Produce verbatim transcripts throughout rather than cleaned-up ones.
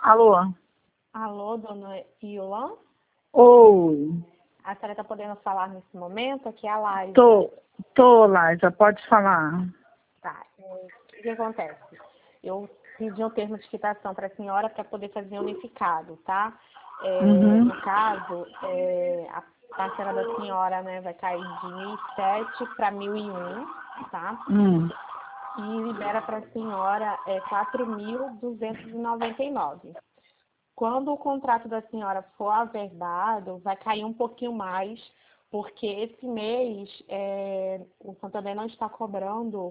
Alô? Alô, dona Iolan? Oi. A senhora está podendo falar nesse momento? Aqui é a Laís. Tô, tô, Laísa, pode falar. Tá. É, o que acontece? Eu pedi um termo de quitação para a senhora para poder fazer unificado, tá? É, Uhum. No caso, é, a parcela da senhora, né, vai cair de mil e sete para mil e um, tá? Hum. E libera para a senhora é, quatro mil duzentos e noventa e nove. Quando o contrato da senhora for averbado, vai cair um pouquinho mais, porque esse mês é, o Santander não está cobrando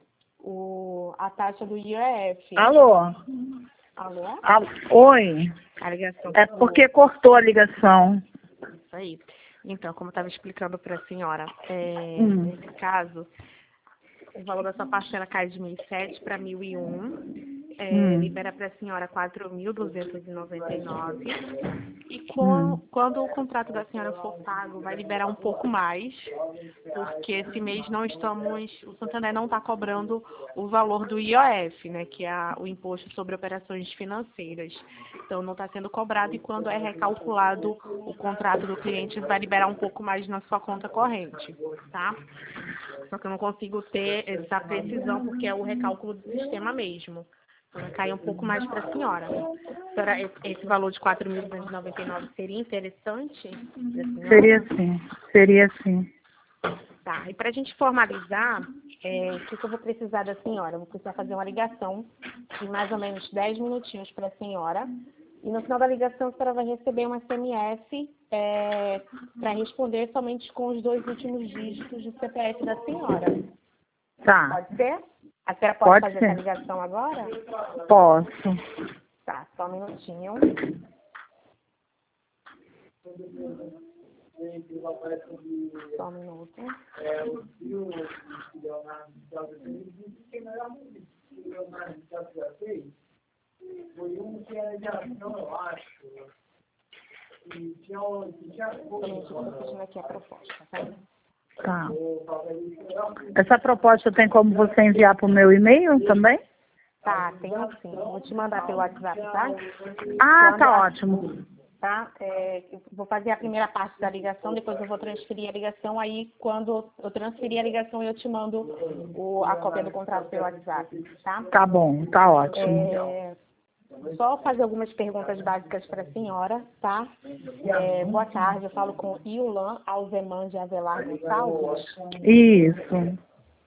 o, a taxa do I O F. Alô? Alô? Alô? Oi. A ligação É cortou. porque cortou a ligação. Isso aí. Então, como eu estava explicando para a senhora, é, Hum. nesse caso, o valor da sua parcela cai de mil e sete para mil e um. É, Hum. libera para a senhora quatro mil duzentos e noventa e nove. E com, Hum. quando o contrato da senhora for pago, vai liberar um pouco mais, porque esse mês não estamos, o Santander não está cobrando o valor do I O F, né, que é a, o Imposto sobre Operações Financeiras. Então não está sendo cobrado e quando é recalculado o contrato do cliente, vai liberar um pouco mais na sua conta corrente, tá? Só que eu não consigo ter essa precisão porque é o recálculo do sistema mesmo. Então vai cair um pouco mais para a senhora. Senhora, esse esse valor de quatro mil duzentos e noventa e nove seria interessante para a senhora? Seria sim, seria sim. Tá, e para a gente formalizar, é, o que, que eu vou precisar da senhora? Eu vou precisar fazer uma ligação de mais ou menos dez minutinhos para a senhora. E no final da ligação, a senhora vai receber um S M S é, para responder somente com os dois últimos dígitos do C P F da senhora. Tá, Pode ser? A senhora pode, pode fazer ser. essa ligação agora? Posso. Tá, só um minutinho. Só um minuto. Só um minuto, eu tô pedindo aqui a proposta, tá? Tá. Essa proposta tem como você enviar para o meu e-mail também? Tá, tenho sim. Vou te mandar pelo WhatsApp, tá? Ah, Quando tá a- ótimo. Tá? É, eu vou fazer a primeira parte da ligação, depois eu vou transferir a ligação. Aí, quando eu transferir a ligação, eu te mando o, a cópia do contrato pelo WhatsApp, tá? Tá bom, tá ótimo. É, só fazer algumas perguntas básicas para a senhora, tá? É, boa tarde, eu falo com Iolan Alzeman de Avelar Gonçalves. Isso.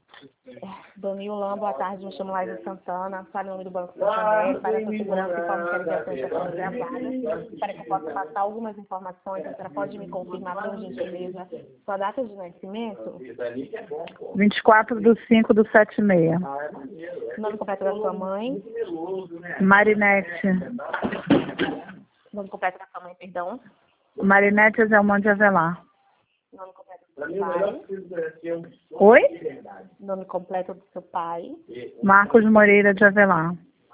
Dona Iolan, boa tarde, me chamo Laísa Santana, falo em nome do Banco Santander, para a sua segurança informo que a ligação está sendo gravada, para que eu possa passar algumas informações, a senhora pode me confirmar, por gentileza, sua data de nascimento, vinte e quatro do cinco do setenta e seis. nome completo da sua mãe, Marinete. nome completo da sua mãe, perdão, Marinete Azelman de Avelar. nome completo do seu pai, Oi? nome completo do seu pai. Marcos Moreira de Avelar.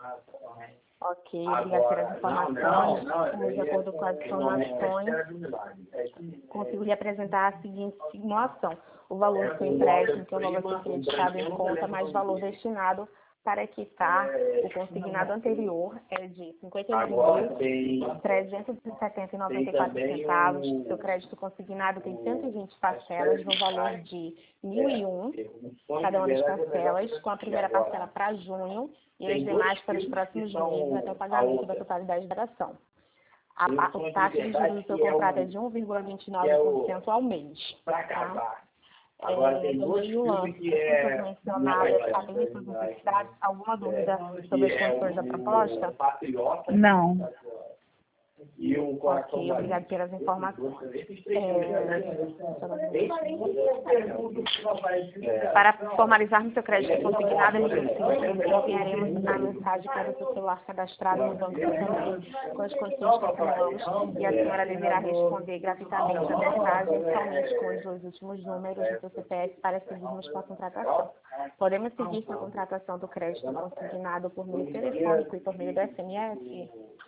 Ok, obrigada pelas informações. Como de acordo com as informações, consigo lhe apresentar a seguinte simulação. O valor do seu empréstimo, que é o valor que foi creditado em conta, mais valor destinado para quitar o consignado anterior é de cinquenta e nove mil trezentos e setenta e noventa e quatro centavos. Seu crédito consignado tem cento e vinte parcelas no valor de mil e um, cada uma das parcelas, com a primeira parcela para junho e as demais para os próximos meses até o pagamento da totalidade da ação. A, a, o taxa de juros do seu contrato é de um vírgula vinte e nove por cento ao mês. Tá? É, dona Iolan, essas mencionadas, além dessas necessidades, alguma dúvida sobre as condições da proposta? Não. Ok, obrigada pelas informações. É, para formalizarmos seu crédito consignado, enviaremos a mensagem para o seu celular cadastrado no Banco Santander com as condições que assinamos e a senhora deverá responder gratuitamente a mensagem somente com os dois últimos números do seu C P F para seguirmos com a contratação. Podemos seguir com a contratação do crédito consignado por meio telefônico e por meio do S M S?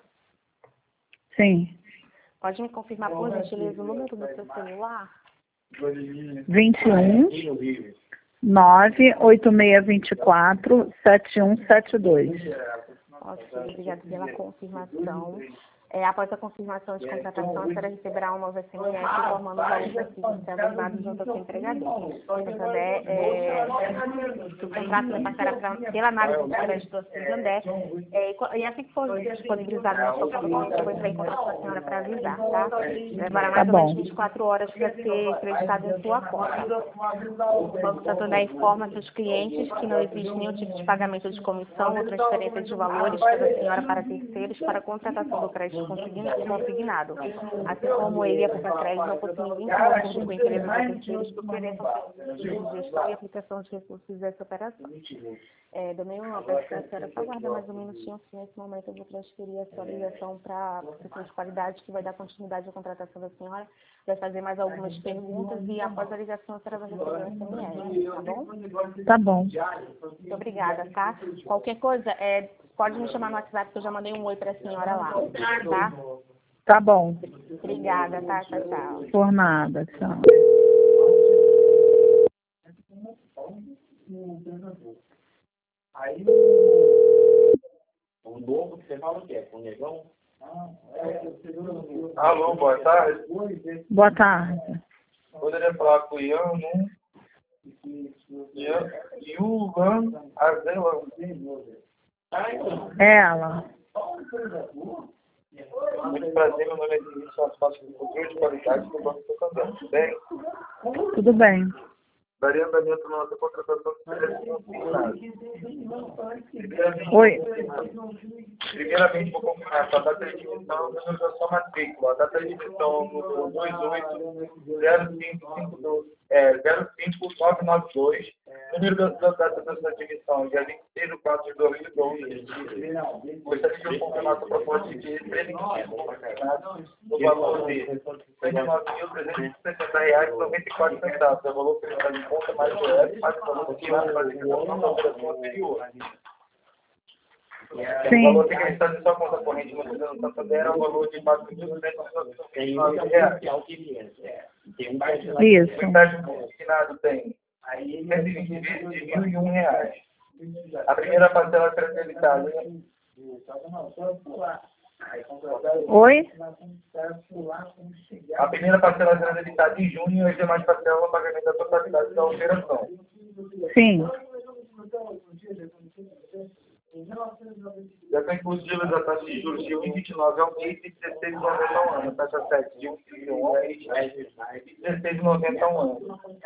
Sim. Pode me confirmar, por gentileza, o número do seu celular? vinte e um, nove oito seis dois quatro, sete um sete dois. Ok, obrigada pela confirmação. É, após a confirmação de contratação, a senhora receberá um novo S M S informando o valor preciso ser agendado junto ao seu empregador. Santander, é, o contrato vai passar pra, pela análise de crédito do Santander, é, e, e assim que for disponibilizado na sua conta, eu vou entrar em contato com a senhora para avisar, tá? Levará mais Tá ou menos bom. vinte e quatro horas para ser creditado em sua conta. O Banco Santander informa seus clientes que não existe nenhum tipo de pagamento de comissão ou transferência de valores pela senhora para terceiros para a contratação do crédito consignado, assim como ele e a Poupa Crédito não possuem vínculo algum com empresas ou terceiros que ofereçam serviços de gestão e aplicação de recursos dessa operação. É, Domingo uma peço que a senhora só guarda mais um minutinho, assim, nesse momento eu vou transferir a sua ligação para a seção de qualidade, que vai dar continuidade à contratação da senhora, vai fazer mais algumas perguntas e após a ligação a senhora vai receber um S M S, tá bom? Tá bom. Muito obrigada, tá? Qualquer coisa, é, pode me chamar no WhatsApp que eu já mandei um oi para a senhora lá, tá? Tá bom. Obrigada, tá? Tchau, tchau. Por nada, tchau. Aí o novo que você fala o quê? Com o negão? Alô, boa tarde. Boa tarde. Poderia falar com o Ian, né? Ian, Ian, Azela. Ela. Muito prazer, meu nome é Denise, sou sócio do controle de qualidade do Banco Santander. Tudo bem? Tudo bem. Daria andamento na nossa contratação de serviço consignado. Oi. Primeiramente, vou confirmar a data de emissão e número da sua matrícula. A data de emissão número dois oito zero cinco cinco dois, é, zero cinco nove nove dois. Número da, da data da sua admissão, dia vinte e seis de quatro de dois mil e doze. Gostaria de confirmar a sua proposta de preventivo no valor de cento e nove mil trezentos e sessenta reais e noventa e quatro centavos. É o valor prestado em conta mais o F, mais o valor que vai para a execução da operação anterior. Sim. O valor que está em sua conta corrente no Banco Santander é o valor de quatro mil duzentos e noventa e nove reais. Isso. O empréstimo consignado tem cento e vinte vezes de mil e um reais. A primeira parcela será debitada. Oi? A primeira parcela será debitada em junho e as demais parcelas no pagamento da totalidade da operação. Sim. Já tem incluso da taxa de juros de um vírgula vinte e nove ao mês e dezesseis vírgula noventa ao ano. Taxa sete de um vírgula trinta e um ao mês e dezesseis vírgula noventa ao ano.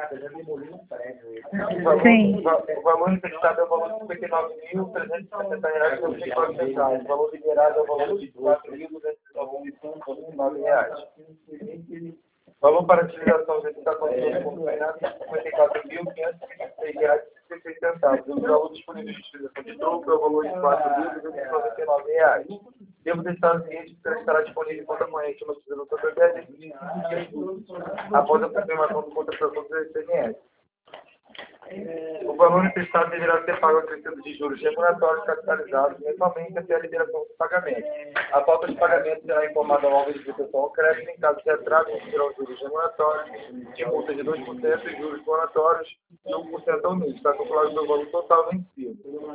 Sim. O valor emprestado é o valor de cinquenta e nove mil trezentos e sessenta reais e noventa e quatro centavos. O valor liberado é o valor de quatro mil duzentos e noventa e nove reais. O valor para a utilização da licitação de cinquenta e quatro mil quinhentos e vinte e seis reais e sessenta e seis centavos. O valor disponível de utilização de troco é o valor de quatro mil duzentos e noventa e nove reais. Devo deixar o seguinte, que estará disponível em conta corrente no Tesouro Santander de vinte e cinco após a confirmação do contratação do S M S. O valor emprestado deverá ser pago acrescento de juros remuneratórios capitalizados mensalmente até a liberação do pagamento. A falta de pagamento será informada ao órgão de execução ao crédito em caso de atraso serão juros remuneratórios, de multa de dois por cento e juros moratórios de um por cento ao mês. Está calculado pelo valor total vencido.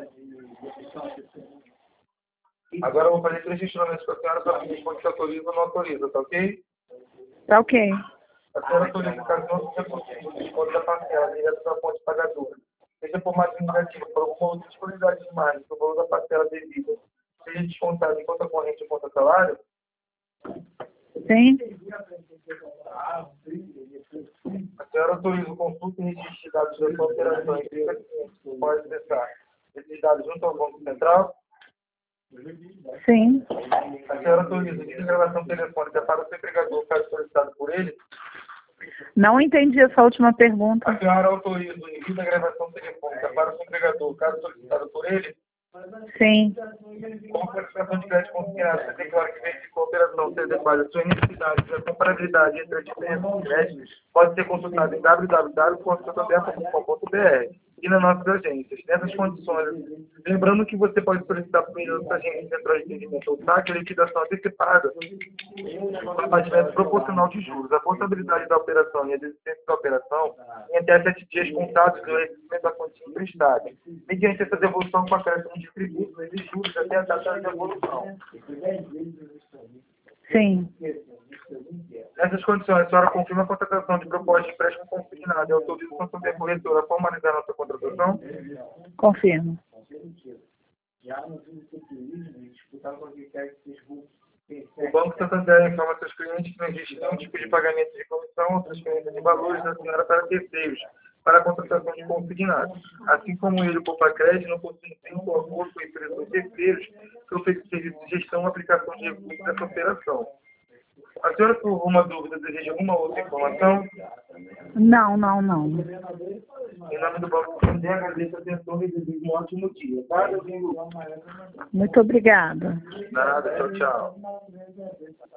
Agora eu vou fazer três questionamentos para a senhora para ver se autoriza ou não autoriza, tá ok? Tá ok. A senhora autoriza o caso não seja possível o desconto da parcela direto da fonte pagadora, seja por mais negativa, por alguma outra disponibilidade de margem, o valor da parcela devida seja descontado em conta corrente ou conta salário? Sim. A senhora autoriza o consulta e registro de dados da sua operação entre os clientes que pode acessar esses dados junto ao Banco Central? Sim. A senhora autoriza a gravação telefônica para o seu empregador, caso solicitado por ele? Não entendi essa última pergunta. A senhora autoriza o envio da gravação telefônica para o seu empregador, caso solicitado por ele? Sim. Como qualificação de crédito consignado, você declara que verificou a operação se adequada às suas necessidades e a comparabilidade entre as diferenças de crédito pode ser consultada em w w w ponto santander ponto com ponto b r. e nas nossas agências. Nessas condições, lembrando que você pode solicitar por meio das agências centrais de atendimento ou saque a liquidação antecipada com pagamento proporcional de juros. A possibilidade da operação e a desistência da operação em até sete dias contados do recebimento da quantia emprestada, mediante essa devolução com acréscimo de tributos e juros até a data da devolução. Sim. Nessas condições, a senhora confirma a contratação de proposta de empréstimo consignado e autoriza o Santander Corretora a formalizar a nossa contratação? Confirmo. O Banco Santander informa seus clientes que não existe nenhum tipo de pagamento de comissão ou transferência de valores da senhora para terceiros para a contratação de consignado. Assim como ele, o Copacred, não possui nenhum acordo com empresas ou terceiros que oferecem serviço de gestão ou aplicação de recursos dessa operação. A senhora, por alguma dúvida, deseja alguma outra informação? Não, não, não. Em nome do Banco Santander, agradeço a atenção e desejo um ótimo dia. Tá, Domingo? Muito obrigada. Nada, tchau, tchau.